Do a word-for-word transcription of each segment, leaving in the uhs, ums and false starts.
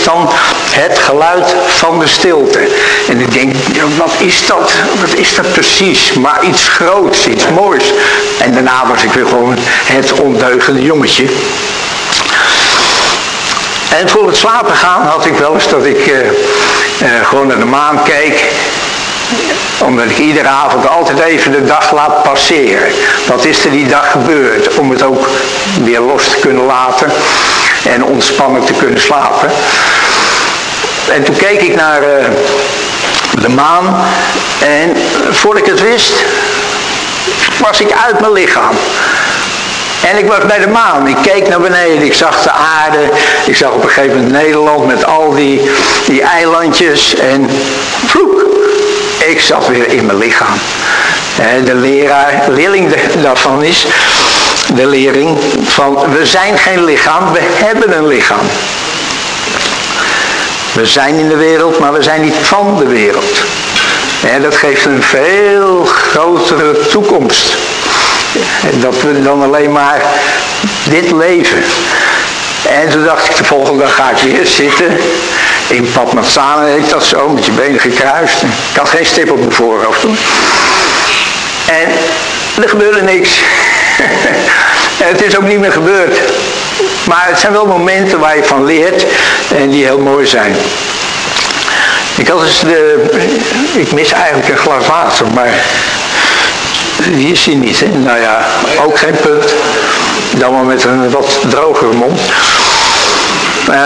ik dan het geluid van de stilte. En ik denk, wat is dat? Wat is dat precies? Maar iets groots, iets moois. En daarna was ik weer gewoon het ondeugende jongetje. En voor het slapen gaan had ik wel eens dat ik uh, uh, gewoon naar de maan keek. Omdat ik iedere avond altijd even de dag laat passeren. Wat is er die dag gebeurd? Om het ook weer los te kunnen laten. En ontspannen te kunnen slapen. En toen keek ik naar uh, de maan. En voordat ik het wist, was ik uit mijn lichaam. En ik was bij de maan. Ik keek naar beneden. Ik zag de aarde. Ik zag op een gegeven moment Nederland met al die, die eilandjes. En vloek. Ik zat weer in mijn lichaam. De leraar, leerling daarvan is, de lering van, we zijn geen lichaam, we hebben een lichaam. We zijn in de wereld, maar we zijn niet van de wereld. En dat geeft een veel grotere toekomst. Dat we dan alleen maar dit leven. En toen dacht ik, de volgende dag ga ik weer zitten. In Padmasana heet dat zo, met je benen gekruist. Ik had geen stip op mijn voorhoofd hoor. En er gebeurde niks. En het is ook niet meer gebeurd. Maar het zijn wel momenten waar je van leert en die heel mooi zijn. Ik had dus de... Ik mis eigenlijk een glas water, maar... Die is hier niet, hè? Nou ja, ook geen punt. Dan maar met een wat drogere mond. Uh,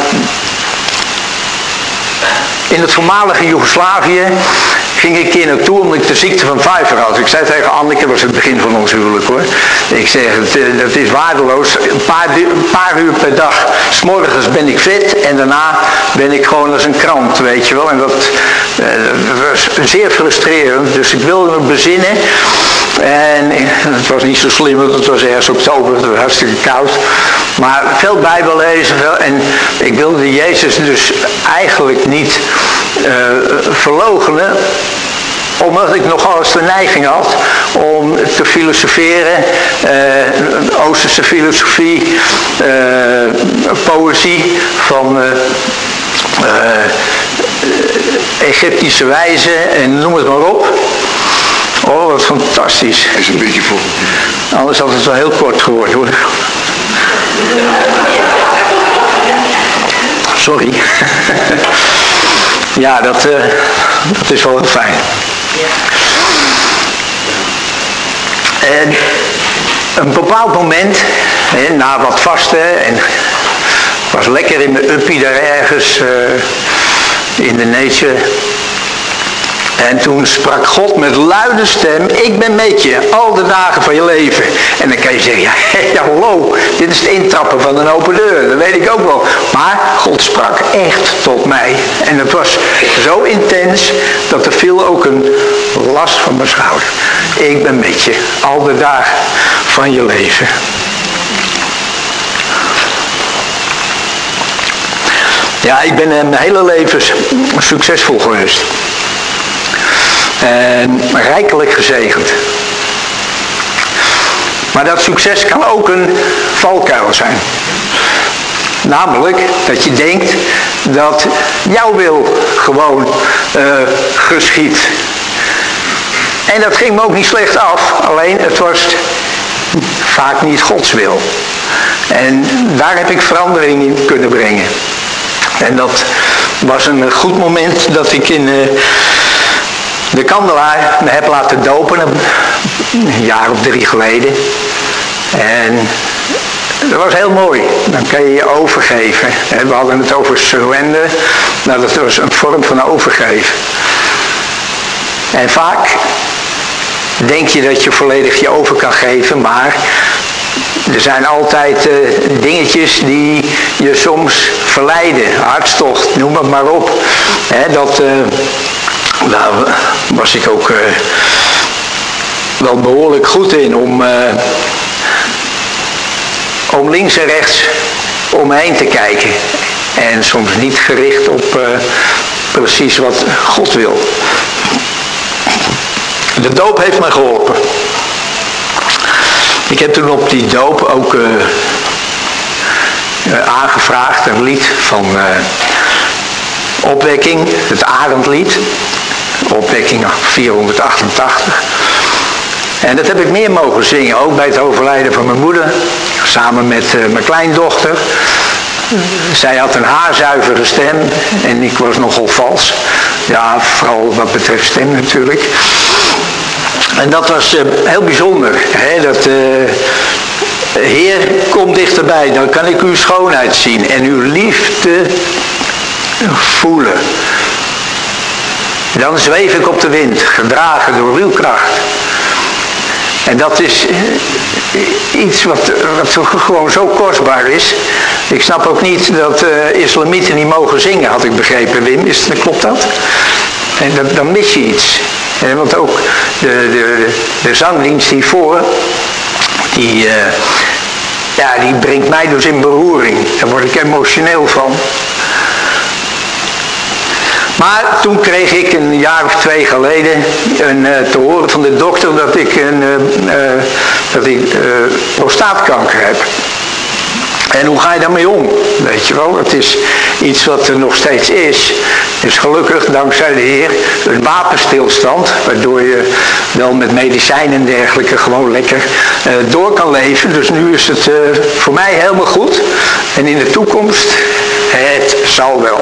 in het voormalige Joegoslavië ging ik een keer naartoe omdat ik de ziekte van Pfeiffer had. Ik zei tegen Anneke, dat was het begin van ons huwelijk hoor. Ik zeg, dat is waardeloos. Een paar, een paar uur per dag. 's Morgens ben ik fit en daarna ben ik gewoon als een krant, weet je wel. En dat, uh, dat was zeer frustrerend. Dus ik wilde me bezinnen. En het was niet zo slim, want het was ergens oktober, het was hartstikke koud. Maar veel Bijbel lezen en ik wilde Jezus dus eigenlijk niet uh, verloochenen. Omdat ik nogal eens de neiging had om te filosoferen, uh, Oosterse filosofie, uh, poëzie van uh, uh, Egyptische wijzen en noem het maar op. Oh, wat fantastisch. Is een beetje vol. Anders had het wel heel kort geworden hoor. Sorry. Ja, dat, uh, dat is wel heel fijn. En een bepaald moment, hè, na wat vasten, en ik was lekker in mijn uppie daar ergens uh, in de nature. En toen sprak God met luide stem, ik ben met je, al de dagen van je leven. En dan kan je zeggen, ja, ja hallo, dit is het intrappen van een open deur, dat weet ik ook wel. Maar God sprak echt tot mij. En het was zo intens, dat er viel ook een last van mijn schouder. Ik ben met je, al de dagen van je leven. Ja, ik ben mijn hele leven succesvol geweest. En rijkelijk gezegend. Maar dat succes kan ook een valkuil zijn. Namelijk dat je denkt dat jouw wil gewoon uh, geschiet. En dat ging me ook niet slecht af. Alleen het was vaak niet Gods wil. En daar heb ik verandering in kunnen brengen. En dat was een goed moment dat ik in... Uh, de Kandelaar me heb laten dopen, een jaar of drie geleden. En dat was heel mooi. Dan kan je je overgeven. We hadden het over surrender. Nou, dat was een vorm van overgeven. En vaak denk je dat je volledig je over kan geven, maar er zijn altijd uh, dingetjes die je soms verleiden. Hartstocht, noem het maar op. He, dat... Uh, Daar was ik ook uh, wel behoorlijk goed in om, uh, om links en rechts om me heen te kijken. En soms niet gericht op uh, precies wat God wil. De doop heeft mij geholpen. Ik heb toen op die doop ook uh, uh, aangevraagd een lied van... Uh, opwekking, het Arendlied, opwekking vierhonderdachtentachtig. En dat heb ik meer mogen zingen, ook bij het overlijden van mijn moeder, samen met uh, mijn kleindochter. Zij had een haarzuivere stem en ik was nogal vals. Ja, vooral wat betreft stem natuurlijk. En dat was uh, heel bijzonder. Hè? Dat, uh, Heer, kom dichterbij, dan kan ik uw schoonheid zien en uw liefde voelen. Dan zweef ik op de wind, gedragen door uw kracht. En dat is iets wat, wat gewoon zo kostbaar is. Ik snap ook niet dat uh, islamieten niet mogen zingen, had ik begrepen, Wim. Is, klopt dat? En dan, dan mis je iets. En want ook de, de, de zangdienst hiervoor, die, uh, ja, die brengt mij dus in beroering. Daar word ik emotioneel van. Maar toen kreeg ik een jaar of twee geleden een, uh, te horen van de dokter dat ik, een, uh, uh, dat ik uh, prostaatkanker heb. En hoe ga je daarmee om? Weet je wel, het is iets wat er nog steeds is. Dus gelukkig, dankzij de Heer, een wapenstilstand, waardoor je wel met medicijnen en dergelijke gewoon lekker uh, door kan leven. Dus nu is het uh, voor mij helemaal goed. En in de toekomst, het zal wel.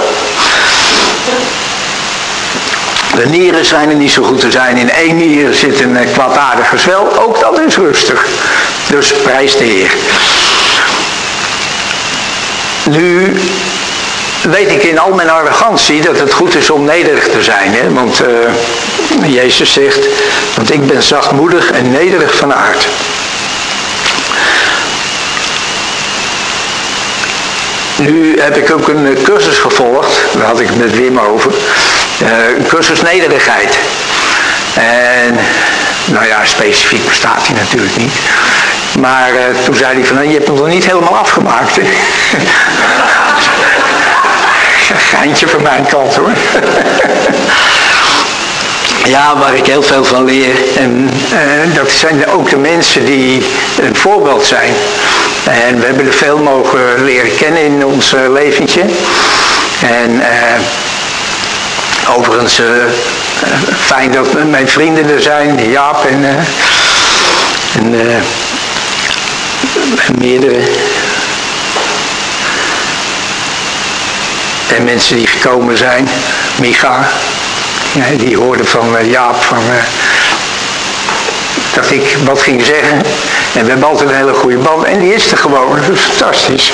De nieren zijn er niet zo goed te zijn. In één nier zit een uh, kwaadaardig gezwel. Ook dat is rustig. Dus prijs de Heer. Nu weet ik in al mijn arrogantie dat het goed is om nederig te zijn. Hè? Want uh, Jezus zegt, want ik ben zachtmoedig en nederig van aard. Nu heb ik ook een cursus gevolgd, daar had ik het met Wim over. Uh, een cursus nederigheid. En nou ja, specifiek bestaat die natuurlijk niet. Maar uh, toen zei hij van, nou, je hebt hem nog niet helemaal afgemaakt. Hè? Geintje van mijn kant hoor. Ja, waar ik heel veel van leer. En uh, dat zijn ook de mensen die een voorbeeld zijn. En we hebben er veel mogen leren kennen in ons uh, leventje. En uh, overigens uh, fijn dat mijn vrienden er zijn, Jaap en, uh, en, uh, en meerdere. En mensen die gekomen zijn, Micha, ja, die hoorde van uh, Jaap van, uh, dat ik wat ging zeggen. En we hebben altijd een hele goede band en die is er gewoon, dat is fantastisch.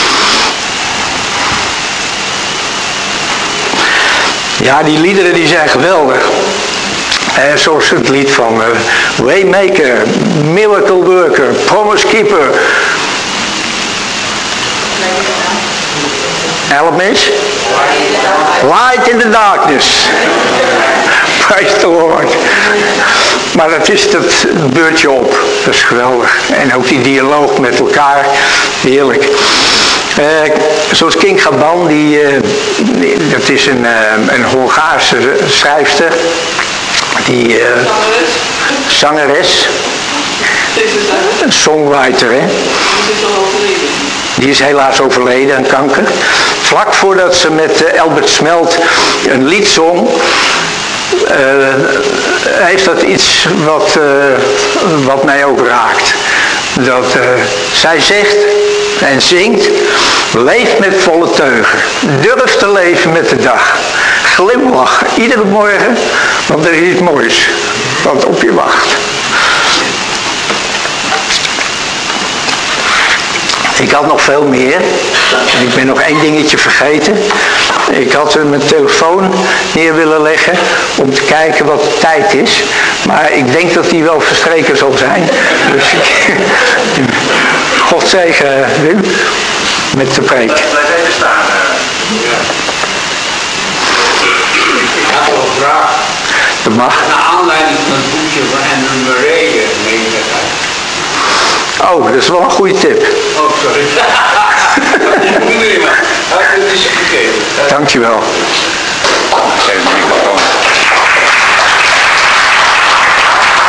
Ja, die liederen die zijn geweldig. Eh, zoals het lied van uh, Waymaker, Miracle Worker, Promise Keeper. Help me eens. Light in the darkness. Praise the Lord. Maar dat is dat beurtje op. Dat is geweldig. En ook die dialoog met elkaar. Heerlijk. Uh, zoals King Gaban, die, uh, die, dat is een, uh, een Hongaarse schrijfster. Die uh, zangeres. Een songwriter, hè. Die is helaas overleden aan kanker. Vlak voordat ze met uh, Albert Smelt een lied zong, uh, heeft dat iets wat, uh, wat mij ook raakt. Dat uh, zij zegt en zingt, leef met volle teugen. Durf te leven met de dag. Glimlach iedere morgen, want er is iets moois wat op je wacht. Ik had nog veel meer. En ik ben nog één dingetje vergeten. Ik had mijn telefoon neer willen leggen om te kijken wat de tijd is. Maar ik denk dat die wel verstreken zal zijn. Dus ik, God zegen, Wim, met de preek. Blijf even staan. Ik had nog een vraag. Dat mag. Naar aanleiding van het boekje van Andrew Murray. Oh, dat is wel een goede tip. Oh, sorry. Dat moet niet meer. Dat is gegeven. Dankjewel. Geef de microfoon.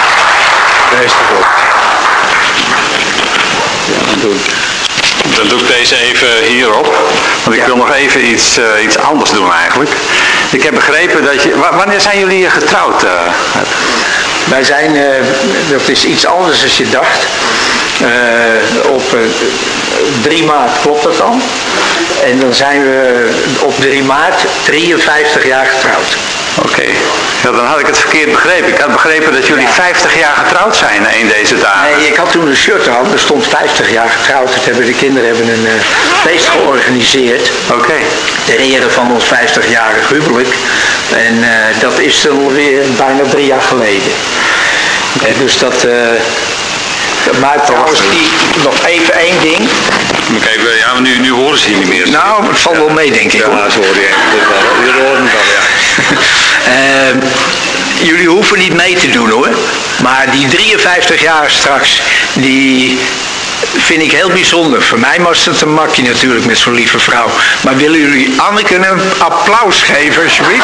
Daar is het goed. Ja, dan doe ik, dan doe ik deze even hierop. Want ik Ja. wil nog even iets, uh, iets anders doen eigenlijk. Ik heb begrepen dat je... w- wanneer zijn jullie hier getrouwd? Uh? Wij zijn, uh, dat is iets anders dan je dacht. Uh, op uh, drie maart klopt dat dan. En dan zijn we op drie maart drieënvijftig jaar getrouwd. Oké, okay. Ja, dan had ik het verkeerd begrepen. Ik had begrepen dat jullie vijftig jaar getrouwd zijn in deze dagen. Nee, ik had toen een shirt aan, er stond vijftig jaar getrouwd. Dat hebben de kinderen hebben een uh, feest georganiseerd. Oké. Okay. Ter ere van ons vijftigjarig huwelijk. En uh, dat is dan weer bijna drie jaar geleden. En dus dat... Uh, maar trouwens, die, nog even één ding. Even, ja, maar nu, nu horen ze je niet meer. Nou, het valt wel mee, denk ik. Ja, hoor. ze horen je. Jullie horen het wel, ja. uh, jullie hoeven niet mee te doen, hoor. Maar die drieënvijftig jaar straks, die vind ik heel bijzonder. Voor mij was het een makje natuurlijk met zo'n lieve vrouw. Maar willen jullie Anneke een applaus geven, alsjeblieft?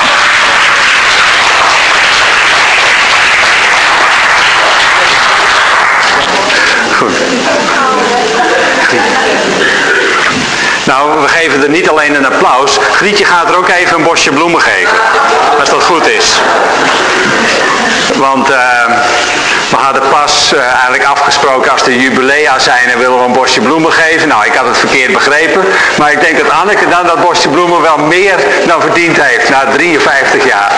Goed. Nou, we geven er niet alleen een applaus. Grietje gaat er ook even een bosje bloemen geven. Als dat goed is. Want uh, we hadden pas uh, eigenlijk afgesproken als de jubilea zijn en willen we een bosje bloemen geven. Nou, ik had het verkeerd begrepen. Maar ik denk dat Anneke dan dat bosje bloemen wel meer dan verdiend heeft na drieënvijftig jaar.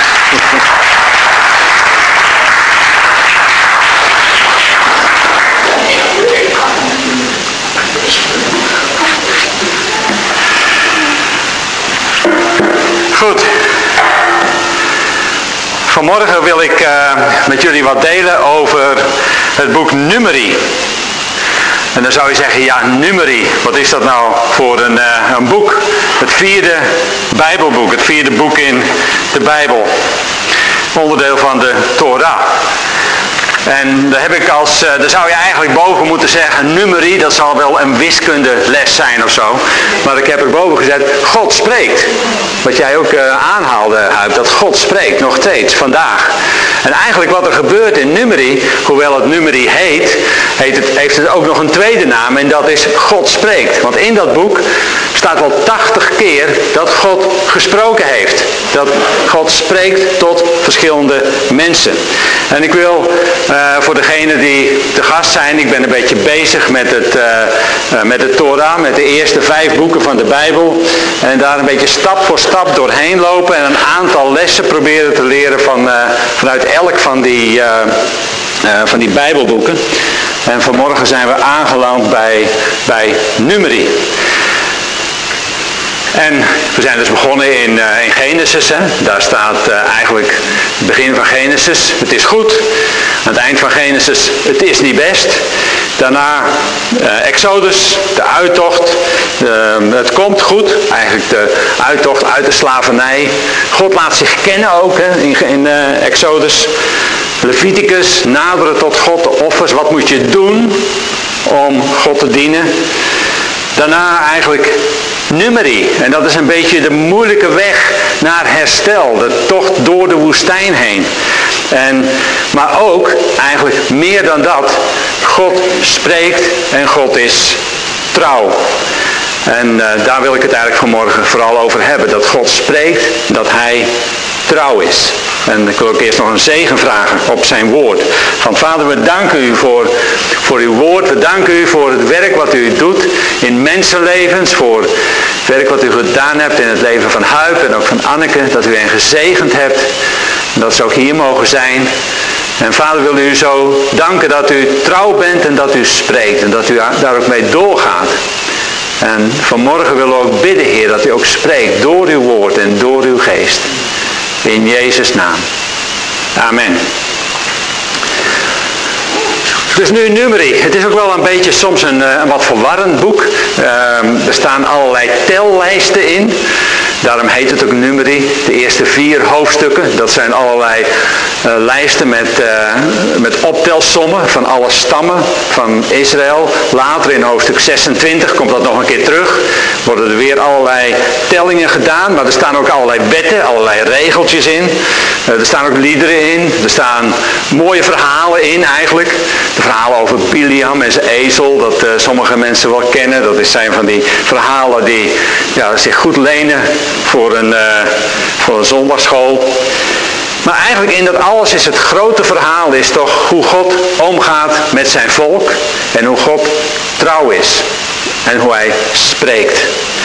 Goed. Vanmorgen wil ik uh, met jullie wat delen over het boek Numeri. En dan zou je zeggen, ja, Numeri, wat is dat nou voor een, uh, een boek? Het vierde Bijbelboek, het vierde boek in de Bijbel. Onderdeel van de Torah. En daar heb ik als, uh, daar zou je eigenlijk boven moeten zeggen, Numeri, dat zal wel een wiskundeles zijn of zo. Maar ik heb er boven gezet, God spreekt. Wat jij ook uh, aanhaalde, Huib, dat God spreekt, nog steeds, vandaag. En eigenlijk wat er gebeurt in Numeri, hoewel het Numeri heet, heet het, heeft het ook nog een tweede naam en dat is God spreekt. Want in dat boek staat wel tachtig keer dat God gesproken heeft. Dat God spreekt tot verschillende mensen. En ik wil uh, voor degenen die te gast zijn, ik ben een beetje bezig met het, uh, uh, met de Torah, met de eerste vijf boeken van de Bijbel. En daar een beetje stap voor stap doorheen lopen en een aantal lessen proberen te leren van, uh, vanuit elk van die, uh, uh, van die Bijbelboeken. En vanmorgen zijn we aangeland bij, bij Numeri. En we zijn dus begonnen in, uh, in Genesis. Hè. Daar staat uh, eigenlijk het begin van Genesis. Het is goed. Aan het eind van Genesis, het is niet best. Daarna uh, Exodus, de uittocht. Uh, het komt goed. Eigenlijk de uittocht uit de slavernij. God laat zich kennen ook hè, in, in uh, Exodus. Leviticus, naderen tot God, de offers. Wat moet je doen om God te dienen? Daarna eigenlijk Numeri. En dat is een beetje de moeilijke weg naar herstel. De tocht door de woestijn heen. En, maar ook, eigenlijk meer dan dat, God spreekt en God is trouw. En uh, daar wil ik het eigenlijk vanmorgen vooral over hebben. Dat God spreekt, dat Hij trouw is. En ik wil ook eerst nog een zegen vragen op zijn woord. Van Vader, we danken u voor, voor uw woord. We danken u voor het werk wat u doet in mensenlevens. Voor het werk wat u gedaan hebt in het leven van Huib en ook van Anneke. Dat u hen gezegend hebt. En dat ze ook hier mogen zijn. En Vader, wil u zo danken dat u trouw bent en dat u spreekt. En dat u daar ook mee doorgaat. En vanmorgen willen we ook bidden, Heer, dat u ook spreekt door uw woord en door uw geest. In Jezus' naam. Amen. Dus nu Numeri. Het is ook wel een beetje soms een, een wat verwarrend boek. Uh, er staan allerlei tellijsten in. Daarom heet het ook Numeri. De eerste vier hoofdstukken, dat zijn allerlei uh, lijsten met, uh, met optelsommen van alle stammen van Israël. Later in hoofdstuk zesentwintig komt dat nog een keer terug. Worden er weer allerlei tellingen gedaan, maar er staan ook allerlei wetten, allerlei regeltjes in. Uh, er staan ook liederen in. Er staan mooie verhalen in eigenlijk. De verhalen over Biliam en zijn ezel. Dat uh, sommige mensen wel kennen. Dat zijn van die verhalen die ja, zich goed lenen voor een, uh, voor een zondagschool. Maar eigenlijk in dat alles is het grote verhaal is toch hoe God omgaat met zijn volk. En hoe God trouw is. En hoe hij spreekt.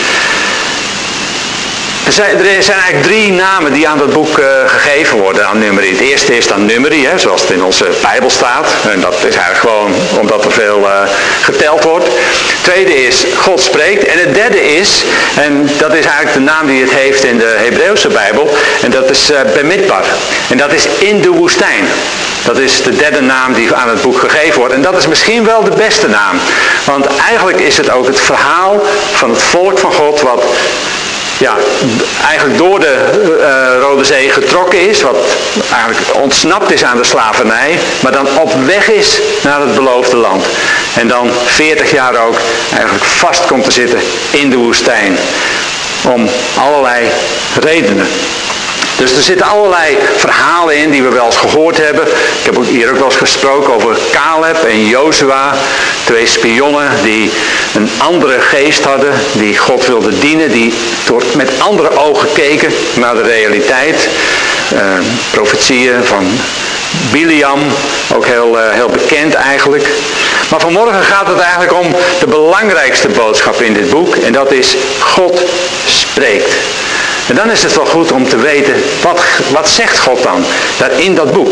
Er zijn, er zijn eigenlijk drie namen die aan dat boek uh, gegeven worden aan Numeri. Het eerste is dan Numeri, hè, zoals het in onze Bijbel staat. En dat is eigenlijk gewoon omdat er veel uh, geteld wordt. Het tweede is God spreekt. En het derde is, en dat is eigenlijk de naam die het heeft in de Hebreeuwse Bijbel. En dat is uh, Bemidbar. En dat is in de woestijn. Dat is de derde naam die aan het boek gegeven wordt. En dat is misschien wel de beste naam. Want eigenlijk is het ook het verhaal van het volk van God wat ja, eigenlijk door de uh, Rode Zee getrokken is. Wat eigenlijk ontsnapt is aan de slavernij. Maar dan op weg is naar het beloofde land. En dan veertig jaar ook eigenlijk vast komt te zitten in de woestijn. Om allerlei redenen. Dus er zitten allerlei verhalen in die we wel eens gehoord hebben. Ik heb ook hier ook wel eens gesproken over Caleb en Jozua. Twee spionnen die een andere geest hadden. Die God wilden dienen. Die door, met andere ogen keken naar de realiteit. Uh, profetieën van Biliam. Ook heel, uh, heel bekend eigenlijk. Maar vanmorgen gaat het eigenlijk om de belangrijkste boodschap in dit boek. En dat is God spreekt. En dan is het wel goed om te weten, wat, wat zegt God dan daar in dat boek?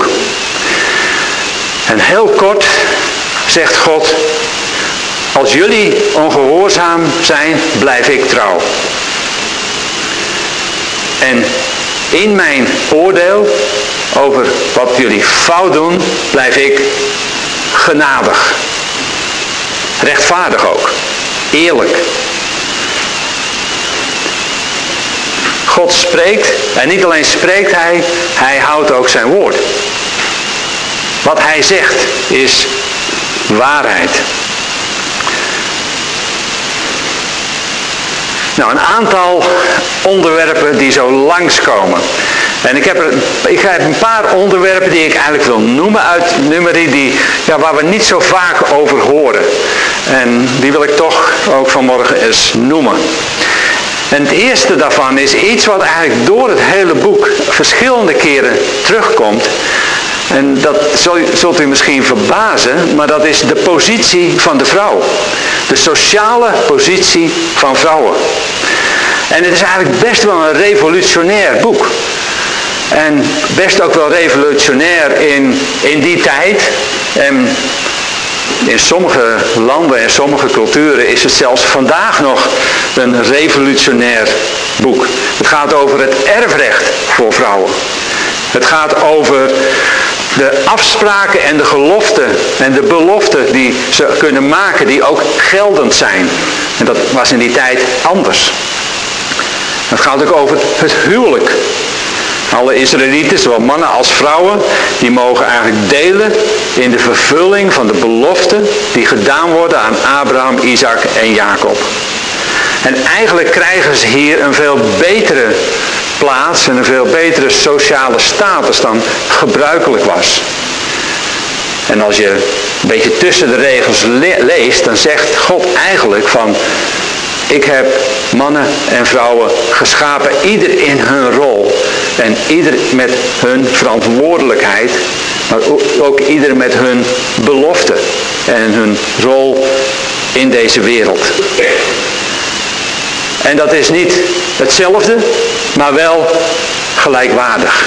En heel kort zegt God, als jullie ongehoorzaam zijn, blijf ik trouw. En in mijn oordeel over wat jullie fout doen, blijf ik genadig. Rechtvaardig ook. Eerlijk. God spreekt, en niet alleen spreekt hij, hij houdt ook zijn woord. Wat hij zegt is waarheid. Nou, een aantal onderwerpen die zo langskomen. En ik heb, er, ik heb een paar onderwerpen die ik eigenlijk wil noemen uit Numeri, die, ja, waar we niet zo vaak over horen. En die wil ik toch ook vanmorgen eens noemen. En het eerste daarvan is iets wat eigenlijk door het hele boek verschillende keren terugkomt. En dat zult u misschien verbazen, maar dat is de positie van de vrouw. De sociale positie van vrouwen. En het is eigenlijk best wel een revolutionair boek. En best ook wel revolutionair in, in die tijd. En in sommige landen en sommige culturen is het zelfs vandaag nog een revolutionair boek. Het gaat over het erfrecht voor vrouwen. Het gaat over de afspraken en de geloften en de beloften die ze kunnen maken, die ook geldend zijn. En dat was in die tijd anders. Het gaat ook over het huwelijk. Alle Israëlieten, zowel mannen als vrouwen, die mogen eigenlijk delen in de vervulling van de beloften die gedaan worden aan Abraham, Isaac en Jacob. En eigenlijk krijgen ze hier een veel betere plaats en een veel betere sociale status dan gebruikelijk was. En als je een beetje tussen de regels le- leest, dan zegt God eigenlijk van, ik heb mannen en vrouwen geschapen, ieder in hun rol. En ieder met hun verantwoordelijkheid, maar ook ieder met hun belofte en hun rol in deze wereld. En dat is niet hetzelfde, maar wel gelijkwaardig.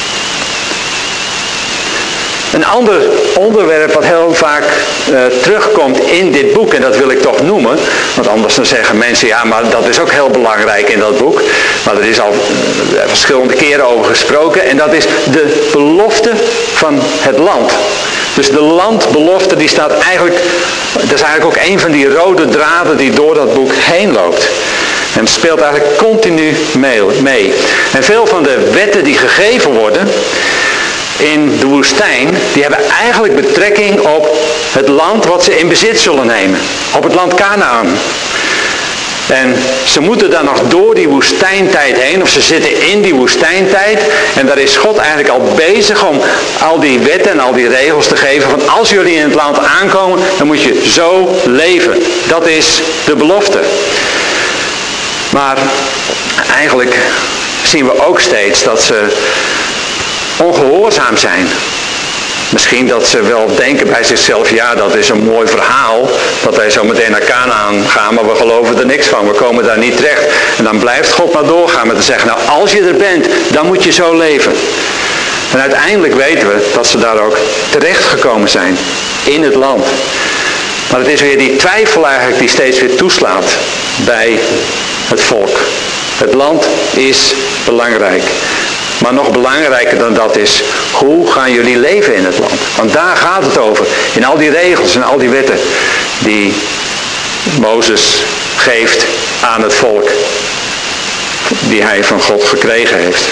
Een ander onderwerp wat heel vaak uh, terugkomt in dit boek, en dat wil ik toch noemen, want anders dan zeggen mensen, ja, maar dat is ook heel belangrijk in dat boek. Maar er is al uh, verschillende keren over gesproken, en dat is de belofte van het land. Dus de landbelofte, die staat eigenlijk, dat is eigenlijk ook een van die rode draden die door dat boek heen loopt. En het speelt eigenlijk continu mee. En veel van de wetten die gegeven worden in de woestijn, die hebben eigenlijk betrekking op het land wat ze in bezit zullen nemen. Op het land Kanaan. En ze moeten dan nog door die woestijntijd heen, of ze zitten in die woestijntijd. En daar is God eigenlijk al bezig om al die wetten en al die regels te geven. Van als jullie in het land aankomen, dan moet je zo leven. Dat is de belofte. Maar eigenlijk zien we ook steeds dat ze ongehoorzaam zijn. Misschien dat ze wel denken bij zichzelf, ja, dat is een mooi verhaal, dat wij zo meteen naar Kanaan gaan, maar we geloven er niks van, we komen daar niet terecht. En dan blijft God maar doorgaan met te zeggen, nou, als je er bent, dan moet je zo leven. En uiteindelijk weten we dat ze daar ook terecht gekomen zijn, in het land. Maar het is weer die twijfel eigenlijk die steeds weer toeslaat bij het volk. Het land is belangrijk. Maar nog belangrijker dan dat is, hoe gaan jullie leven in het land? Want daar gaat het over. In al die regels en al die wetten die Mozes geeft aan het volk. Die hij van God gekregen heeft.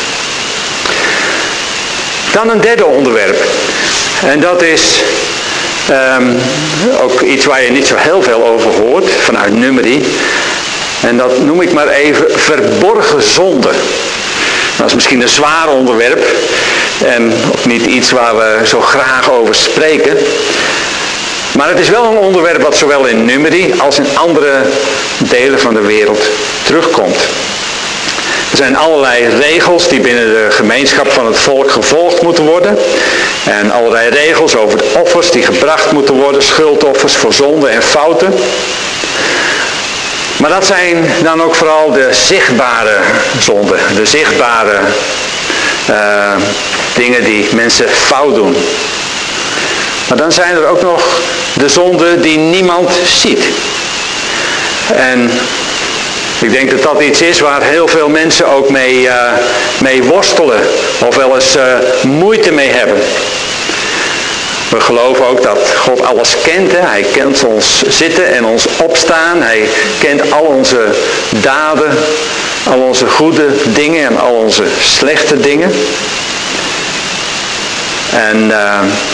Dan een derde onderwerp. En dat is um, ook iets waar je niet zo heel veel over hoort vanuit Numeri. En dat noem ik maar even verborgen zonde. Dat is misschien een zwaar onderwerp en ook niet iets waar we zo graag over spreken. Maar het is wel een onderwerp wat zowel in Numeri als in andere delen van de wereld terugkomt. Er zijn allerlei regels die binnen de gemeenschap van het volk gevolgd moeten worden. En allerlei regels over de offers die gebracht moeten worden, schuldoffers voor zonden en fouten. Maar dat zijn dan ook vooral de zichtbare zonden, de zichtbare uh, dingen die mensen fout doen. Maar dan zijn er ook nog de zonden die niemand ziet. En ik denk dat dat iets is waar heel veel mensen ook mee, uh, mee worstelen of wel eens uh, moeite mee hebben. We geloven ook dat God alles kent. Hè? Hij kent ons zitten en ons opstaan. Hij kent al onze daden, al onze goede dingen en al onze slechte dingen. En uh,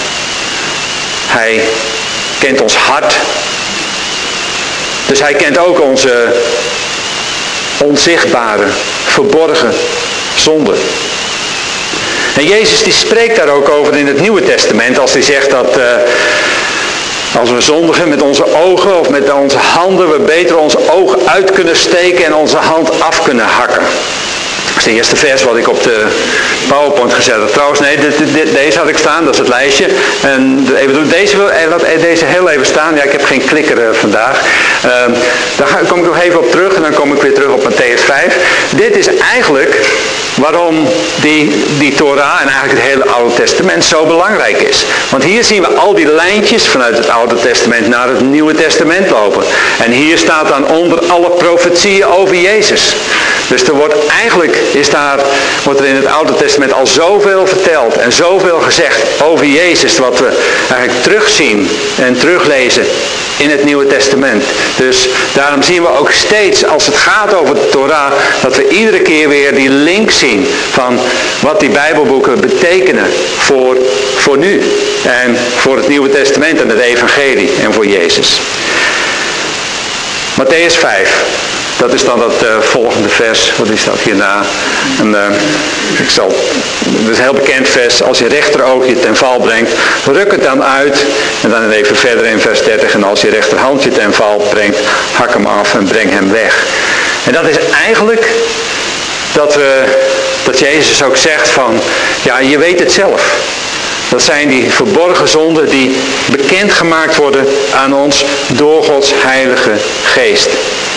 hij kent ons hart. Dus hij kent ook onze onzichtbare, verborgen zonden. En Jezus die spreekt daar ook over in het Nieuwe Testament als hij zegt dat uh, als we zondigen met onze ogen of met onze handen, we beter onze oog uit kunnen steken en onze hand af kunnen hakken. Dat is het eerste vers wat ik op de PowerPoint gezet heb. Trouwens, nee, dit, dit, deze had ik staan, dat is het lijstje. En even, deze, laat deze heel even staan. Ja, ik heb geen klikker uh, vandaag. Uh, daar ga, kom ik nog even op terug en dan kom ik weer terug op Mattheüs vijf. Dit is eigenlijk waarom die, die Torah en eigenlijk het hele Oude Testament zo belangrijk is. Want hier zien we al die lijntjes vanuit het Oude Testament naar het Nieuwe Testament lopen. En hier staat dan onder alle profetieën over Jezus. Dus er wordt eigenlijk, is daar, wordt er in het Oude Testament al zoveel verteld en zoveel gezegd over Jezus, wat we eigenlijk terugzien en teruglezen in het Nieuwe Testament. Dus daarom zien we ook steeds, als het gaat over de Torah, dat we iedere keer weer die link zien van wat die Bijbelboeken betekenen voor, voor nu. En voor het Nieuwe Testament en het Evangelie en voor Jezus. Mattheüs vijf. Dat is dan dat uh, volgende vers. Wat is dat hierna? En, uh, ik zal, dat is een heel bekend vers. Als je rechteroog je ten val brengt, ruk het dan uit. En dan even verder in vers dertig. En als je rechterhand je ten val brengt, hak hem af en breng hem weg. En dat is eigenlijk dat, we, dat Jezus ook zegt van, ja, je weet het zelf. Dat zijn die verborgen zonden die bekendgemaakt worden aan ons door Gods Heilige Geest.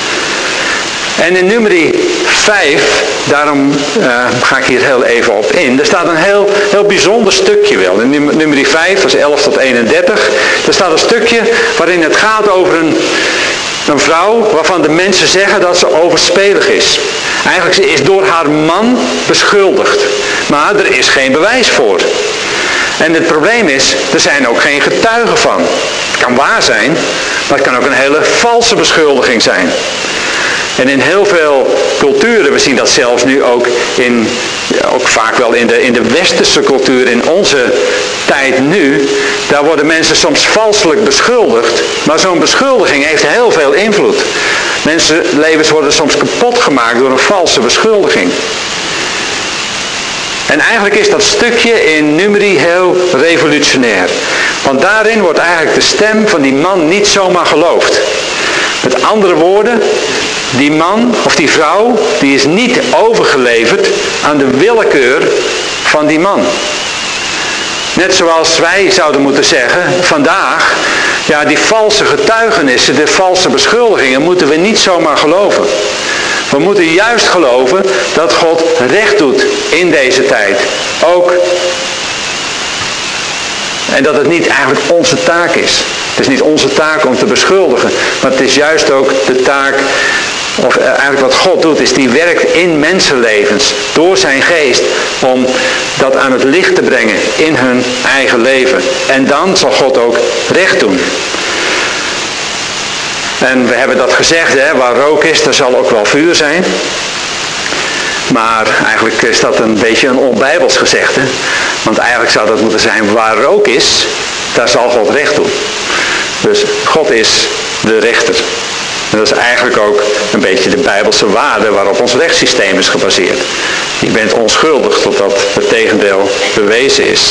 En in Numeri vijf, daarom uh, ga ik hier heel even op in. Er staat een heel, heel bijzonder stukje wel. In Numeri vijf, dat is elf tot eenendertig. Er staat een stukje waarin het gaat over een, een vrouw waarvan de mensen zeggen dat ze overspelig is. Eigenlijk ze is door haar man beschuldigd. Maar er is geen bewijs voor. En het probleem is, er zijn ook geen getuigen van. Het kan waar zijn, maar het kan ook een hele valse beschuldiging zijn. En in heel veel culturen, we zien dat zelfs nu ook, in, ook vaak wel in de, in de westerse cultuur, in onze tijd nu, daar worden mensen soms valselijk beschuldigd. Maar zo'n beschuldiging heeft heel veel invloed. Mensenlevens worden soms kapot gemaakt door een valse beschuldiging. En eigenlijk is dat stukje in Numeri heel revolutionair. Want daarin wordt eigenlijk de stem van die man niet zomaar geloofd. Met andere woorden, die man of die vrouw, die is niet overgeleverd aan de willekeur van die man. Net zoals wij zouden moeten zeggen, vandaag, ja, die valse getuigenissen, de valse beschuldigingen moeten we niet zomaar geloven. We moeten juist geloven dat God recht doet in deze tijd. Ook. En dat het niet eigenlijk onze taak is. Het is niet onze taak om te beschuldigen. Maar het is juist ook de taak, of eigenlijk wat God doet, is die werkt in mensenlevens. Door zijn geest. Om dat aan het licht te brengen in hun eigen leven. En dan zal God ook recht doen. En we hebben dat gezegd, hè, waar rook is, daar zal ook wel vuur zijn. Maar eigenlijk is dat een beetje een onbijbels gezegde. Want eigenlijk zou dat moeten zijn, waar rook is, daar zal God recht doen. Dus God is de rechter. En dat is eigenlijk ook een beetje de bijbelse waarde waarop ons rechtssysteem is gebaseerd. Je bent onschuldig totdat het tegendeel bewezen is.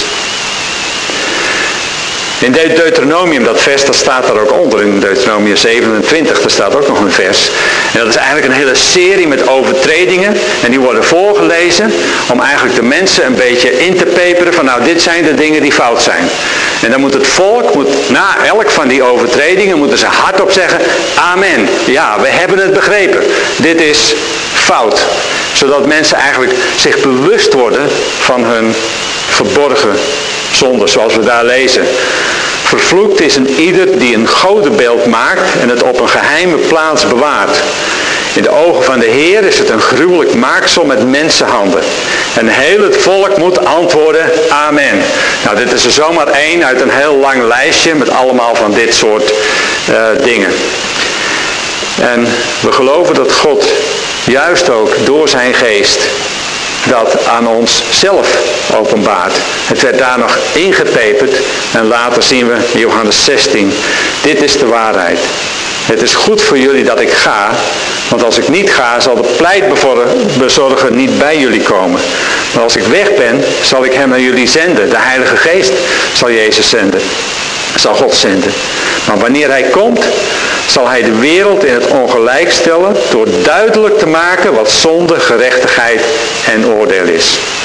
In Deuteronomium, dat vers, dat staat daar ook onder. In Deuteronomium zevenentwintig, daar staat ook nog een vers. En dat is eigenlijk een hele serie met overtredingen. En die worden voorgelezen om eigenlijk de mensen een beetje in te peperen van nou, dit zijn de dingen die fout zijn. En dan moet het volk, moet, na elk van die overtredingen, moeten ze hardop zeggen, amen. Ja, we hebben het begrepen. Dit is fout. Zodat mensen eigenlijk zich bewust worden van hun verborgen zonde, zoals we daar lezen. Vervloekt is een ieder die een godenbeeld maakt en het op een geheime plaats bewaart. In de ogen van de Heer is het een gruwelijk maaksel met mensenhanden. En heel het volk moet antwoorden, amen. Nou, dit is er zomaar één uit een heel lang lijstje met allemaal van dit soort uh, dingen. En we geloven dat God juist ook door zijn geest dat aan ons zelf openbaart. Het werd daar nog ingepeperd en later zien we in Johannes zestien. Dit is de waarheid. Het is goed voor jullie dat ik ga, want als ik niet ga zal de pleitbezorger niet bij jullie komen. Maar als ik weg ben, zal ik hem naar jullie zenden. De Heilige Geest zal Jezus zenden. Zal God zenden. Maar wanneer hij komt, zal hij de wereld in het ongelijk stellen door duidelijk te maken wat zonde, gerechtigheid en oordeel is.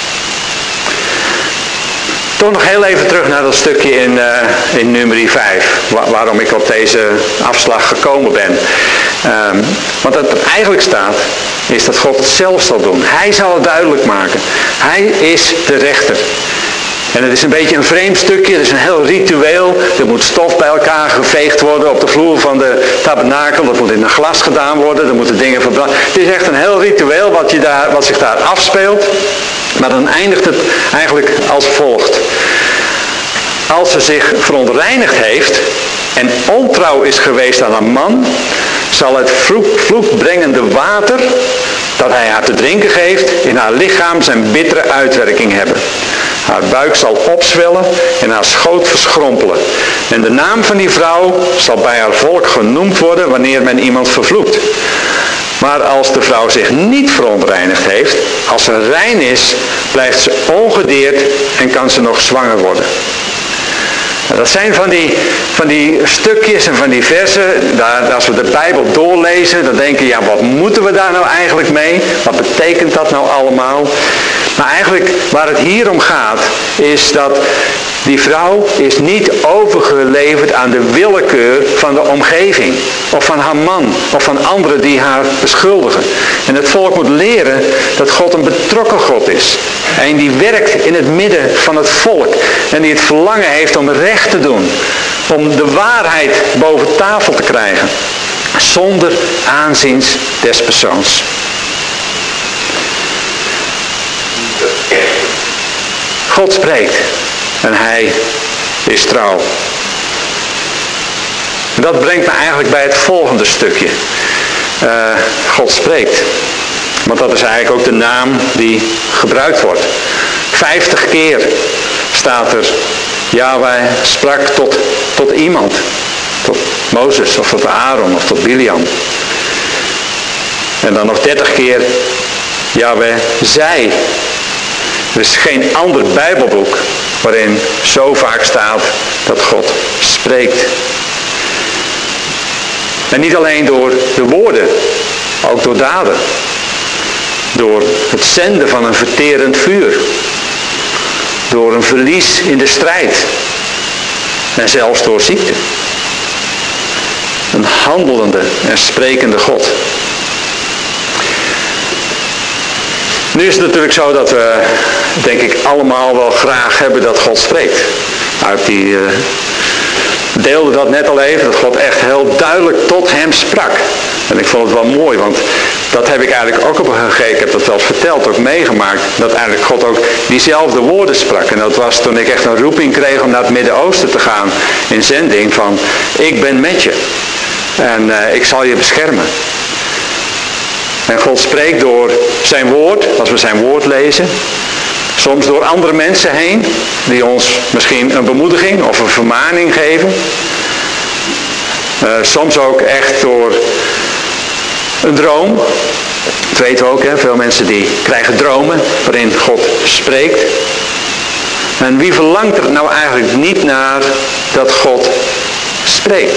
Toch nog heel even terug naar dat stukje in, uh, in Numeri vijf, waar, waarom ik op deze afslag gekomen ben. Um, want wat er eigenlijk staat, is dat God het zelf zal doen. Hij zal het duidelijk maken. Hij is de rechter. En het is een beetje een vreemd stukje, het is een heel ritueel. Er moet stof bij elkaar geveegd worden op de vloer van de tabernakel. Dat moet in een glas gedaan worden, er moeten dingen verbranden. Het is echt een heel ritueel wat, je daar, wat zich daar afspeelt. Maar dan eindigt het eigenlijk als volgt. Als ze zich verontreinigd heeft en ontrouw is geweest aan een man, zal het vloek, vloekbrengende water dat hij haar te drinken geeft in haar lichaam zijn bittere uitwerking hebben. Haar buik zal opzwellen en haar schoot verschrompelen. En de naam van die vrouw zal bij haar volk genoemd worden wanneer men iemand vervloekt. Maar als de vrouw zich niet verontreinigd heeft, als ze rein is, blijft ze ongedeerd en kan ze nog zwanger worden. Dat zijn van die, van die stukjes en van die versen, daar, als we de Bijbel doorlezen, dan denken we, ja, wat moeten we daar nou eigenlijk mee? Wat betekent dat nou allemaal? Maar eigenlijk waar het hier om gaat, is dat die vrouw is niet overgeleverd aan de willekeur van de omgeving. Of van haar man. Of van anderen die haar beschuldigen. En het volk moet leren dat God een betrokken God is. En die werkt in het midden van het volk. En die het verlangen heeft om recht te doen. Om de waarheid boven tafel te krijgen. Zonder aanziens des persoons. God spreekt. En hij is trouw. En dat brengt me eigenlijk bij het volgende stukje. Uh, God spreekt. Want dat is eigenlijk ook de naam die gebruikt wordt. Vijftig keer staat er, Yahweh sprak tot, tot iemand. Tot Mozes of tot Aaron of tot Biliam. En dan nog dertig keer, Jahweh zij. Er is geen ander Bijbelboek waarin zo vaak staat dat God spreekt. En niet alleen door de woorden, ook door daden. Door het zenden van een verterend vuur. Door een verlies in de strijd. En zelfs door ziekte. Een handelende en sprekende God. Nu is het natuurlijk zo dat we, denk ik, allemaal wel graag hebben dat God spreekt. Uit die uh, deelde dat net al even, dat God echt heel duidelijk tot hem sprak. En ik vond het wel mooi, want dat heb ik eigenlijk ook op een gegeven moment, ik heb dat wel eens verteld, ook meegemaakt, dat eigenlijk God ook diezelfde woorden sprak. En dat was toen ik echt een roeping kreeg om naar het Midden-Oosten te gaan in zending van, ik ben met je. En uh, ik zal je beschermen. En God spreekt door zijn woord, als we zijn woord lezen. Soms door andere mensen heen, die ons misschien een bemoediging of een vermaning geven. Uh, soms ook echt door een droom. Dat weten we ook, hè? Veel mensen die krijgen dromen waarin God spreekt. En wie verlangt er nou eigenlijk niet naar dat God spreekt?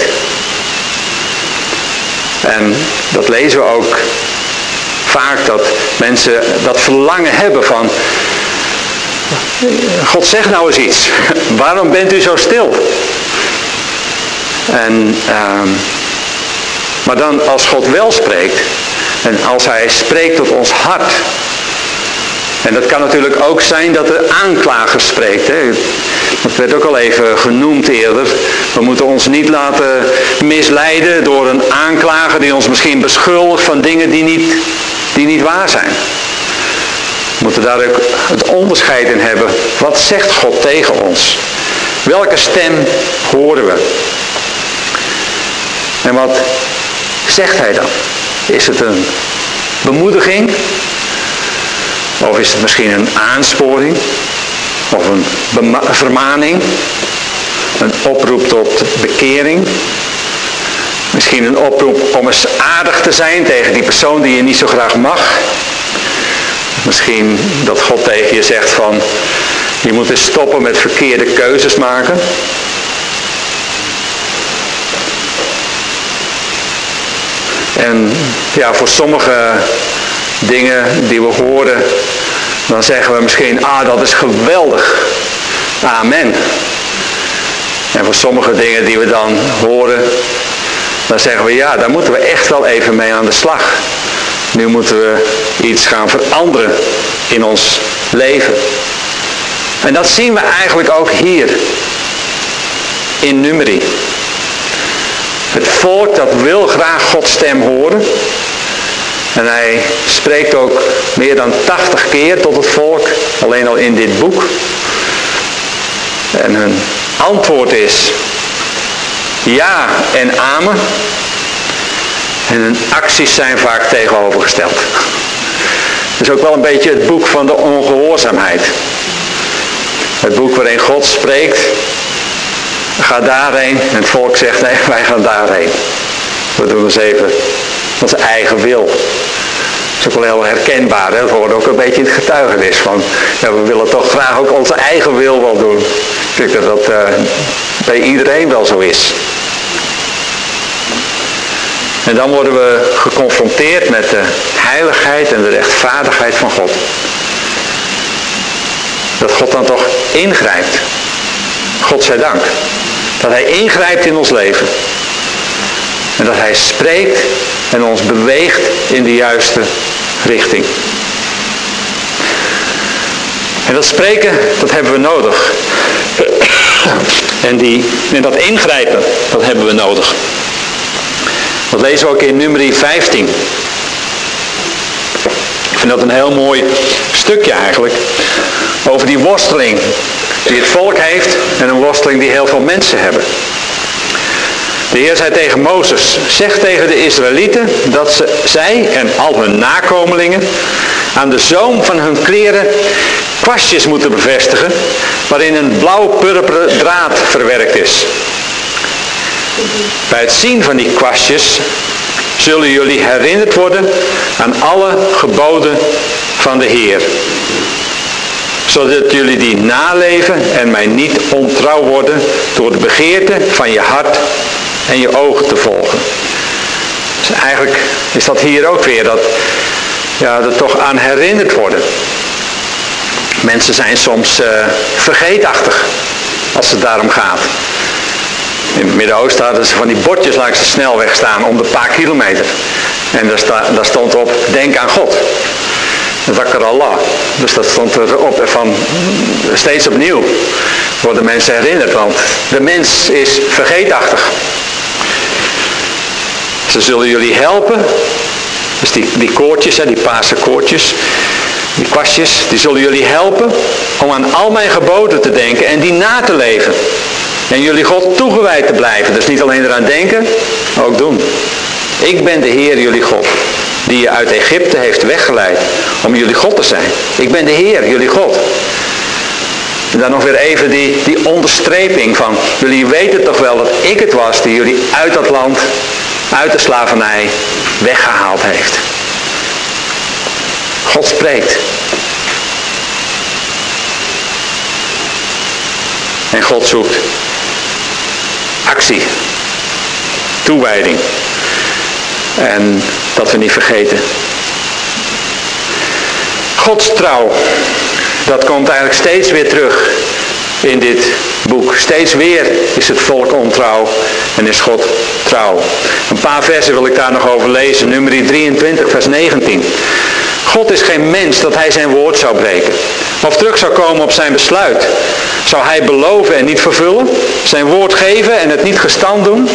En dat lezen we ook vaak, dat mensen dat verlangen hebben van, God zegt nou eens iets, waarom bent u zo stil? En, uh, maar dan als God wel spreekt, en als hij spreekt tot ons hart, en dat kan natuurlijk ook zijn dat de aanklager spreekt. Hè. Dat werd ook al even genoemd eerder. We moeten ons niet laten misleiden door een aanklager die ons misschien beschuldigt van dingen die niet, die niet waar zijn. We moeten daar ook het onderscheid in hebben. Wat zegt God tegen ons? Welke stem horen we? En wat zegt hij dan? Is het een bemoediging? Of is het misschien een aansporing? Of een bema- vermaning? Een oproep tot bekering? Misschien een oproep om eens aardig te zijn tegen die persoon die je niet zo graag mag? Misschien dat God tegen je zegt van, je moet eens stoppen met verkeerde keuzes maken. En ja, voor sommige dingen die we horen, dan zeggen we misschien, ah, dat is geweldig. Amen. En voor sommige dingen die we dan horen, dan zeggen we, ja, daar moeten we echt wel even mee aan de slag. Nu moeten we iets gaan veranderen in ons leven. En dat zien we eigenlijk ook hier in Numeri. Het volk dat wil graag Gods stem horen. En hij spreekt ook meer dan tachtig keer tot het volk, alleen al in dit boek. En hun antwoord is ja en amen. En hun acties zijn vaak tegenovergesteld. Het is ook wel een beetje het boek van de ongehoorzaamheid. Het boek waarin God spreekt, ga daarheen. En het volk zegt, nee, wij gaan daarheen. We doen eens even onze eigen wil. Dat is ook wel heel herkenbaar. Hè? Dat hoort ook een beetje in het getuigenis. Van, ja, we willen toch graag ook onze eigen wil wel doen. Ik denk dat dat uh, bij iedereen wel zo is. En dan worden we geconfronteerd met de heiligheid en de rechtvaardigheid van God. Dat God dan toch ingrijpt. God zij dank. Dat hij ingrijpt in ons leven. En dat hij spreekt en ons beweegt in de juiste richting. En dat spreken, dat hebben we nodig. En, die, en dat ingrijpen, dat hebben we nodig. Dat lezen we ook in Numeri vijftien. Ik vind dat een heel mooi stukje eigenlijk. Over die worsteling die het volk heeft en een worsteling die heel veel mensen hebben. De Heer zei tegen Mozes, zeg tegen de Israëlieten dat ze, zij en al hun nakomelingen aan de zoom van hun kleren kwastjes moeten bevestigen waarin een blauw-purperen draad verwerkt is. Bij het zien van die kwastjes zullen jullie herinnerd worden aan alle geboden van de Heer. Zodat jullie die naleven en mij niet ontrouw worden door de begeerte van je hart en je ogen te volgen. Dus eigenlijk is dat hier ook weer dat, ja, er toch aan herinnerd worden. Mensen zijn soms uh, vergeetachtig als het daarom gaat. In het Midden-Oosten hadden ze van die bordjes langs de snelweg staan om de paar kilometer. En daar, sta, daar stond op, denk aan God. Zakar Allah. Dus dat stond erop van, steeds opnieuw worden mensen herinnerd, want de mens is vergeetachtig. Ze zullen jullie helpen, dus die, die koordjes, hè, die paarse koordjes, die kwastjes, die zullen jullie helpen om aan al mijn geboden te denken en die na te leven. En jullie God toegewijd te blijven. Dus niet alleen eraan denken, maar ook doen. Ik ben de Heer jullie God, die je uit Egypte heeft weggeleid om jullie God te zijn. Ik ben de Heer jullie God. En dan nog weer even die, die onderstreping van, jullie weten toch wel dat ik het was die jullie uit dat land, uit de slavernij, weggehaald heeft. God spreekt. En God zoekt actie, toewijding. En dat we niet vergeten. Gods trouw, dat komt eigenlijk steeds weer terug in dit boek. Steeds weer is het volk ontrouw en is God trouw. Een paar versen wil ik daar nog over lezen. Nummer drieëntwintig, vers negentien. God is geen mens dat hij zijn woord zou breken. Of terug zou komen op zijn besluit. Zou hij beloven en niet vervullen? Zijn woord geven en het niet gestand doen?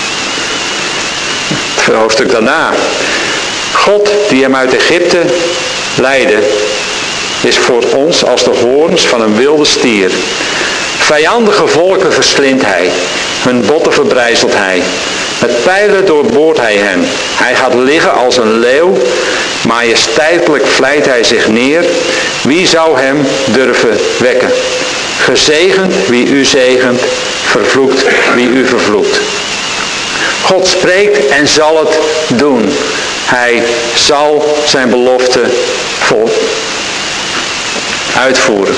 Het hoofdstuk daarna. God die hem uit Egypte leidde, is voor ons als de hoorns van een wilde stier. Vijandige volken verslindt hij. Hun botten verbrijzelt hij. Met pijlen doorboort hij hen. Hij gaat liggen als een leeuw. Majesteitelijk vlijt hij zich neer. Wie zou hem durven wekken? Gezegend wie u zegent. Vervloekt wie u vervloekt. God spreekt en zal het doen. Hij zal zijn belofte vol uitvoeren.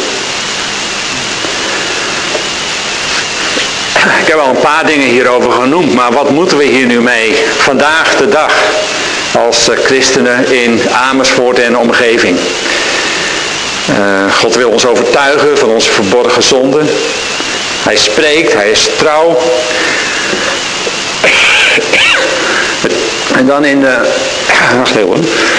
Ik heb al een paar dingen hierover genoemd, maar wat moeten we hier nu mee vandaag de dag als christenen in Amersfoort en omgeving? Uh, God wil ons overtuigen van onze verborgen zonden. Hij spreekt, hij is trouw. En dan in de... Wacht even hoor.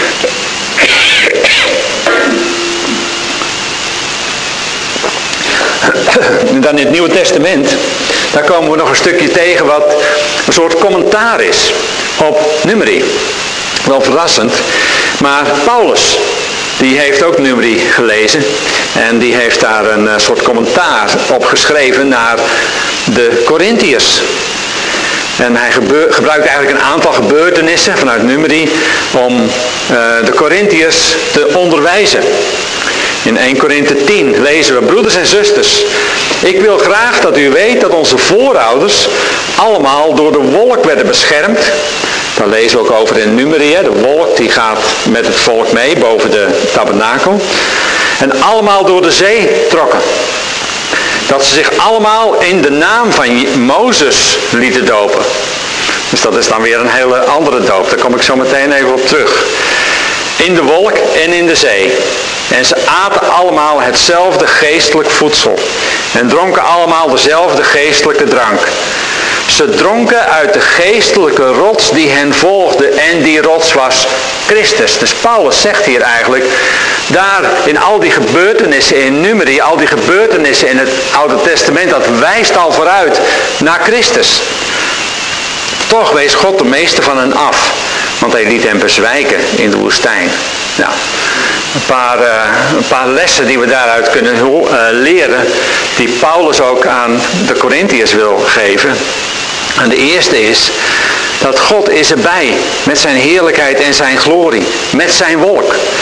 En dan in het Nieuwe Testament, daar komen we nog een stukje tegen wat een soort commentaar is op Numeri. Wel verrassend, maar Paulus, die heeft ook Numeri gelezen en die heeft daar een soort commentaar op geschreven naar de Korintiërs. En hij gebeur, gebruikt eigenlijk een aantal gebeurtenissen vanuit Numeri om uh, de Korintiërs te onderwijzen. In eerste Korinthe tien lezen we, broeders en zusters, ik wil graag dat u weet dat onze voorouders allemaal door de wolk werden beschermd. Daar lezen we ook over in Numeri, de wolk die gaat met het volk mee boven de tabernakel. En allemaal door de zee trokken. Dat ze zich allemaal in de naam van Mozes lieten dopen. Dus dat is dan weer een hele andere doop. Daar kom ik zo meteen even op terug. In de wolk en in de zee. En ze aten allemaal hetzelfde geestelijk voedsel. En dronken allemaal dezelfde geestelijke drank. Ze dronken uit de geestelijke rots die hen volgde. En die rots was Christus. Dus Paulus zegt hier eigenlijk, daar in al die gebeurtenissen in Numeri, al die gebeurtenissen in het Oude Testament, dat wijst al vooruit naar Christus. Toch wees God de meeste van hen af. Want hij liet hem bezwijken in de woestijn. Nou, een paar, uh, een paar lessen die we daaruit kunnen uh, leren. Die Paulus ook aan de Korintiërs wil geven. En de eerste is dat God is erbij. Met zijn heerlijkheid en zijn glorie. Met zijn wolk.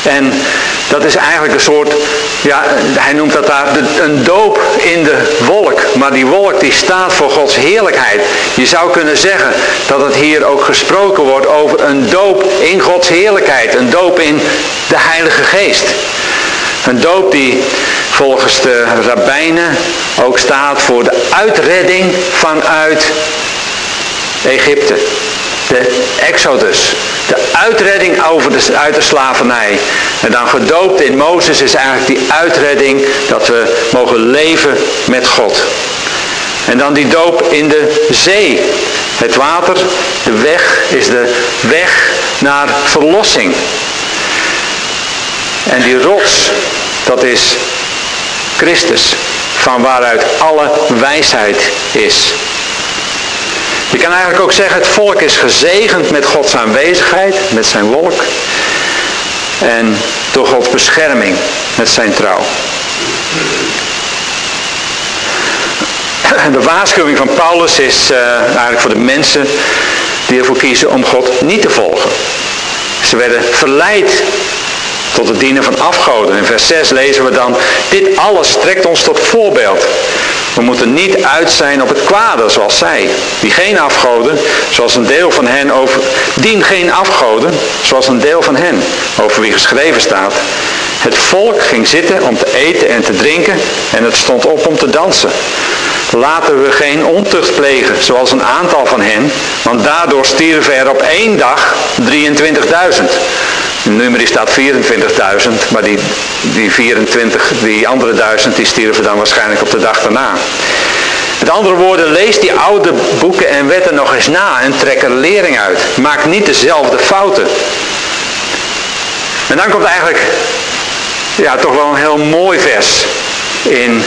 En dat is eigenlijk een soort, ja, hij noemt dat daar de, een doop in de wolk. Maar die wolk die staat voor Gods heerlijkheid. Je zou kunnen zeggen dat het hier ook gesproken wordt over een doop in Gods heerlijkheid. Een doop in de Heilige Geest. Een doop die volgens de rabbijnen ook staat voor de uitredding vanuit Egypte. De Exodus. De uitredding over de, uit de slavernij. En dan gedoopt in Mozes is eigenlijk die uitredding dat we mogen leven met God. En dan die doop in de zee. Het water, de weg, is de weg naar verlossing. En die rots, dat is Christus, van waaruit alle wijsheid is. Je kan eigenlijk ook zeggen, het volk is gezegend met Gods aanwezigheid, met zijn wolk. En door Gods bescherming, met zijn trouw. De waarschuwing van Paulus is uh, eigenlijk voor de mensen die ervoor kiezen om God niet te volgen. Ze werden verleid tot het dienen van afgoden. In vers zes lezen we dan, dit alles strekt ons tot voorbeeld. We moeten niet uit zijn op het kwade, zoals zij. Die geen afgoden, zoals een deel van hen over... Dien geen afgoden, zoals een deel van hen, over wie geschreven staat. Het volk ging zitten om te eten en te drinken en het stond op om te dansen. Laten we geen ontucht plegen, zoals een aantal van hen, want daardoor stierven er op één dag drieëntwintigduizend. In nummer staat vierentwintigduizend, maar die, die vierentwintig, die andere duizend, die stierven dan waarschijnlijk op de dag daarna. Met andere woorden, lees die oude boeken en wetten nog eens na en trek er lering uit. Maak niet dezelfde fouten. En dan komt eigenlijk, ja, toch wel een heel mooi vers in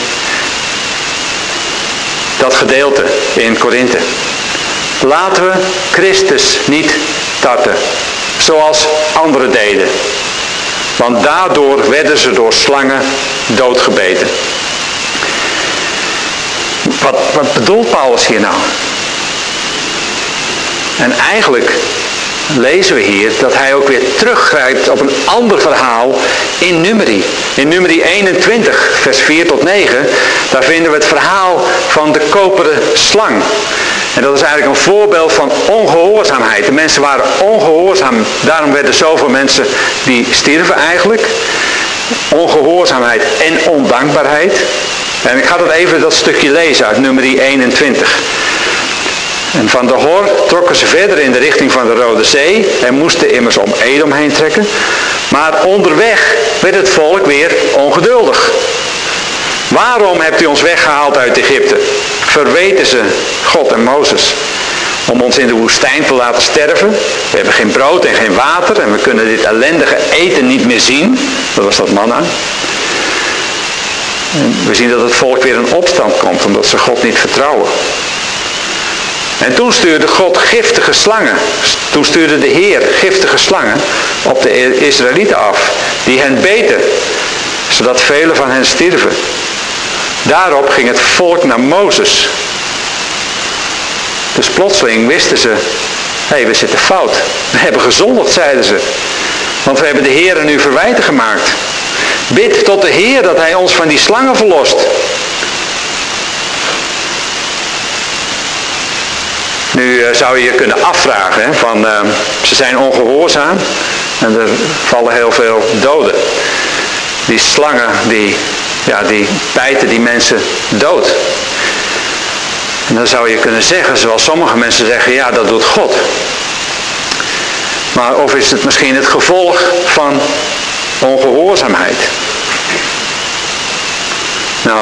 dat gedeelte in Korinthe. Laten we Christus niet tarten, zoals anderen deden. Want daardoor werden ze door slangen doodgebeten. Wat, wat bedoelt Paulus hier nou? En eigenlijk lezen we hier dat hij ook weer teruggrijpt op een ander verhaal in Numeri. In Numeri eenentwintig, vers vier tot negen, daar vinden we het verhaal van de koperen slang. En dat is eigenlijk een voorbeeld van ongehoorzaamheid. De mensen waren ongehoorzaam. Daarom werden zoveel mensen die stierven eigenlijk. Ongehoorzaamheid en ondankbaarheid. En ik ga dat even dat stukje lezen uit Numeri eenentwintig. En van de Hor trokken ze verder in de richting van de Rode Zee en moesten immers om Edom heen trekken. Maar onderweg werd het volk weer ongeduldig. Waarom hebt u ons weggehaald uit Egypte? Verweten ze God en Mozes. Om ons in de woestijn te laten sterven. We hebben geen brood en geen water en we kunnen dit ellendige eten niet meer zien. Dat was dat manna. En we zien dat het volk weer in opstand komt omdat ze God niet vertrouwen. En toen stuurde God giftige slangen. Toen stuurde de Heer giftige slangen op de Israëlieten af. Die hen beten. Zodat velen van hen stierven. Daarop ging het volk naar Mozes. Dus plotseling wisten ze. Hé, hey, we zitten fout. We hebben gezondigd, zeiden ze. Want we hebben de Heer nu verwijten gemaakt. Bid tot de Heer dat hij ons van die slangen verlost. Nu uh, zou je je kunnen afvragen, hè, van uh, ze zijn ongehoorzaam en er vallen heel veel doden. Die slangen, die, ja, die bijten die mensen dood. En dan zou je kunnen zeggen, zoals sommige mensen zeggen, ja, dat doet God. Maar of is het misschien het gevolg van ongehoorzaamheid? Nou,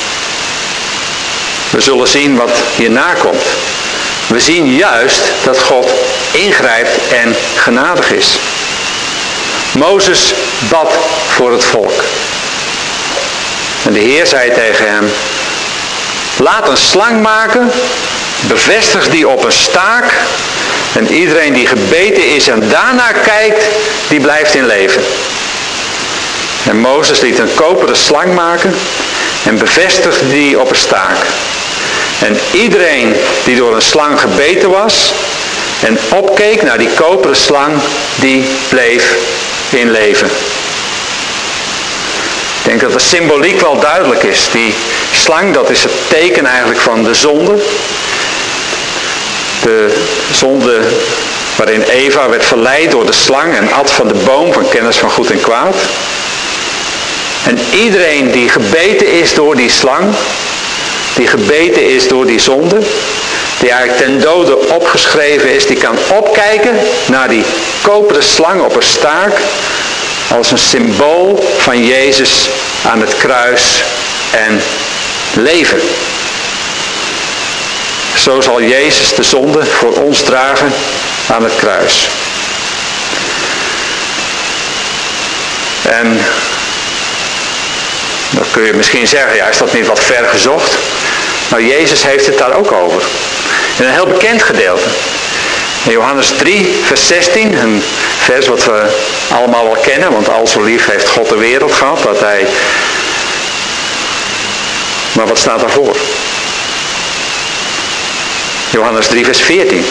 we zullen zien wat hierna komt. We zien juist dat God ingrijpt en genadig is. Mozes bad voor het volk. En de Heer zei tegen hem, laat een slang maken, bevestig die op een staak en iedereen die gebeten is en daarna kijkt, die blijft in leven. En Mozes liet een koperen slang maken en bevestigde die op een staak. En iedereen die door een slang gebeten was en opkeek naar die koperen slang, die bleef in leven. Ik denk dat de symboliek wel duidelijk is. Die slang, dat is het teken eigenlijk van de zonde. De zonde waarin Eva werd verleid door de slang en at van de boom van kennis van goed en kwaad. En iedereen die gebeten is door die slang, die gebeten is door die zonde, die eigenlijk ten dode opgeschreven is, die kan opkijken naar die koperen slang op een staak als een symbool van Jezus aan het kruis en leven. Zo zal Jezus de zonde voor ons dragen aan het kruis. En dan kun je misschien zeggen, ja, is dat niet wat ver gezocht? Nou, Jezus heeft het daar ook over. In een heel bekend gedeelte. In Johannes drie, vers zestien, een vers wat we allemaal wel kennen, want al zo lief heeft God de wereld gehad, dat hij... Maar wat staat daarvoor? Johannes drie, vers veertien.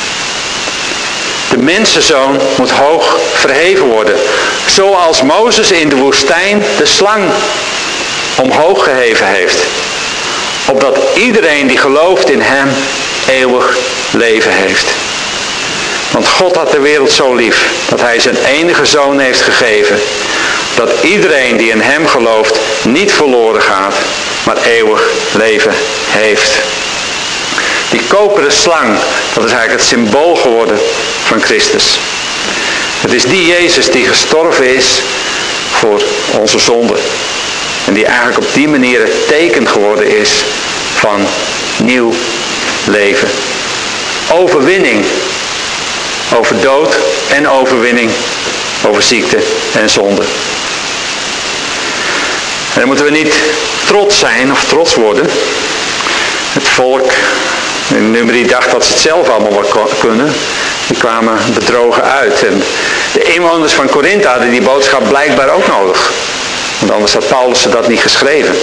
De mensenzoon moet hoog verheven worden, zoals Mozes in de woestijn de slang omhoog geheven heeft, opdat iedereen die gelooft in hem eeuwig leven heeft. Want God had de wereld zo lief, dat hij zijn enige zoon heeft gegeven, dat iedereen die in hem gelooft niet verloren gaat, maar eeuwig leven heeft. Die koperen slang, dat is eigenlijk het symbool geworden van Christus. Het is die Jezus die gestorven is voor onze zonde. En die eigenlijk op die manier het teken geworden is van nieuw leven. Overwinning over dood en overwinning over ziekte en zonde. En dan moeten we niet trots zijn of trots worden. Het volk in Numeri dacht dat ze het zelf allemaal wel kunnen. Die kwamen bedrogen uit. En de inwoners van Korinthe hadden die boodschap blijkbaar ook nodig. Want anders had Paulus ze dat niet geschreven.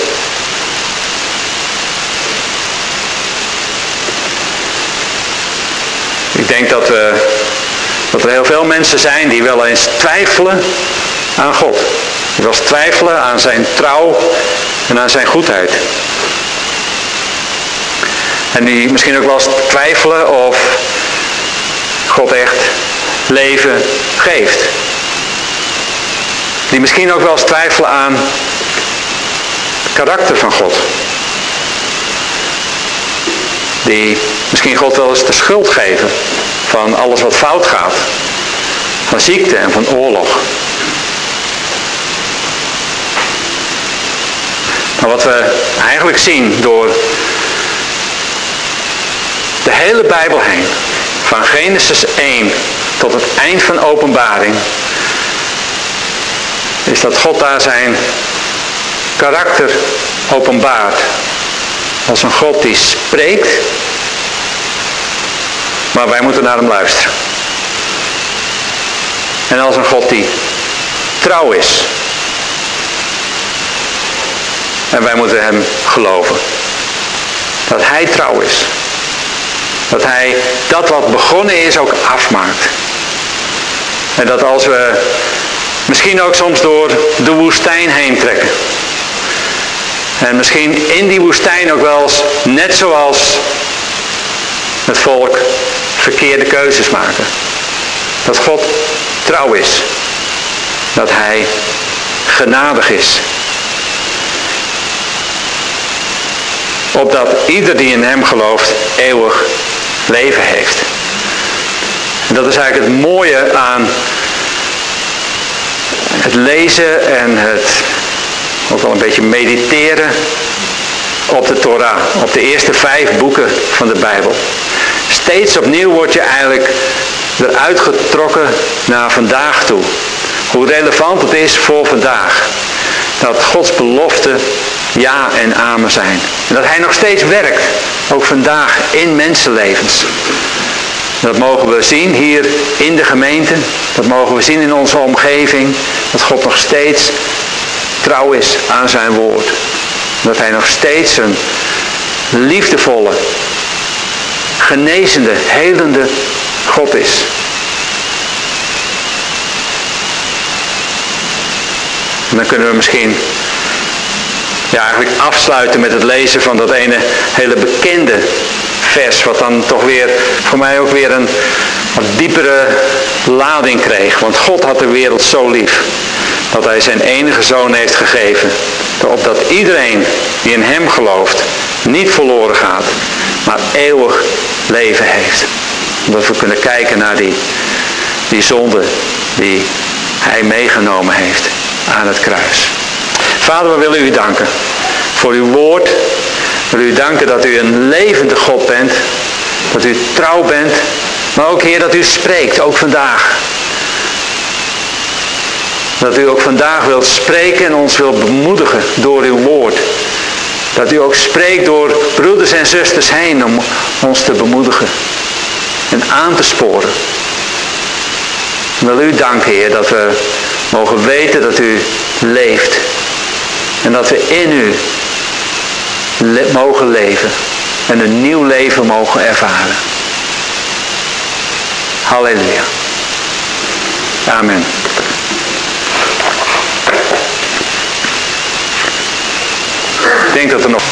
Ik denk dat, uh, dat er heel veel mensen zijn die wel eens twijfelen aan God. Die wel eens twijfelen aan zijn trouw en aan zijn goedheid. En die misschien ook wel eens twijfelen of God echt leven geeft. Die misschien ook wel eens twijfelen aan het karakter van God. Die misschien God wel eens de schuld geven van alles wat fout gaat. Van ziekte en van oorlog. Maar wat we eigenlijk zien door de hele Bijbel heen, van Genesis één tot het eind van Openbaring, is dat God daar zijn karakter openbaart. Als een God die spreekt, maar wij moeten naar hem luisteren. En als een God die trouw is. En wij moeten hem geloven. Dat hij trouw is. Dat hij dat wat begonnen is ook afmaakt. En dat als we misschien ook soms door de woestijn heen trekken. En misschien in die woestijn ook wel eens, net zoals het volk, verkeerde keuzes maken. Dat God trouw is. Dat hij genadig is. Opdat ieder die in hem gelooft eeuwig leven heeft. En dat is eigenlijk het mooie aan het lezen en het ook wel een beetje mediteren op de Torah. Op de eerste vijf boeken van de Bijbel. Steeds opnieuw word je eigenlijk eruit getrokken naar vandaag toe. Hoe relevant het is voor vandaag. Dat Gods beloften ja en amen zijn. En dat hij nog steeds werkt. Ook vandaag in mensenlevens. Dat mogen we zien hier in de gemeente. Dat mogen we zien in onze omgeving. Dat God nog steeds trouw is aan zijn woord. Dat hij nog steeds een liefdevolle, genezende, helende God is. En dan kunnen we misschien ja, eigenlijk afsluiten met het lezen van dat ene hele bekende vers. Wat dan toch weer, voor mij ook weer een wat diepere lading kreeg. Want God had de wereld zo lief. Dat hij zijn enige zoon heeft gegeven. Opdat iedereen die in hem gelooft niet verloren gaat. Maar eeuwig leven heeft. Omdat we kunnen kijken naar die, die zonde die hij meegenomen heeft aan het kruis. Vader, we willen u danken voor uw woord. We willen u danken dat u een levende God bent. Dat u trouw bent. Maar ook, Heer, dat u spreekt, ook vandaag. Dat u ook vandaag wilt spreken en ons wilt bemoedigen door uw woord. Dat u ook spreekt door broeders en zusters heen om ons te bemoedigen. En aan te sporen. We willen u danken, Heer, dat we mogen weten dat u leeft. En dat we in u le- mogen leven. En een nieuw leven mogen ervaren. Halleluja. Amen. Ik denk dat er nog...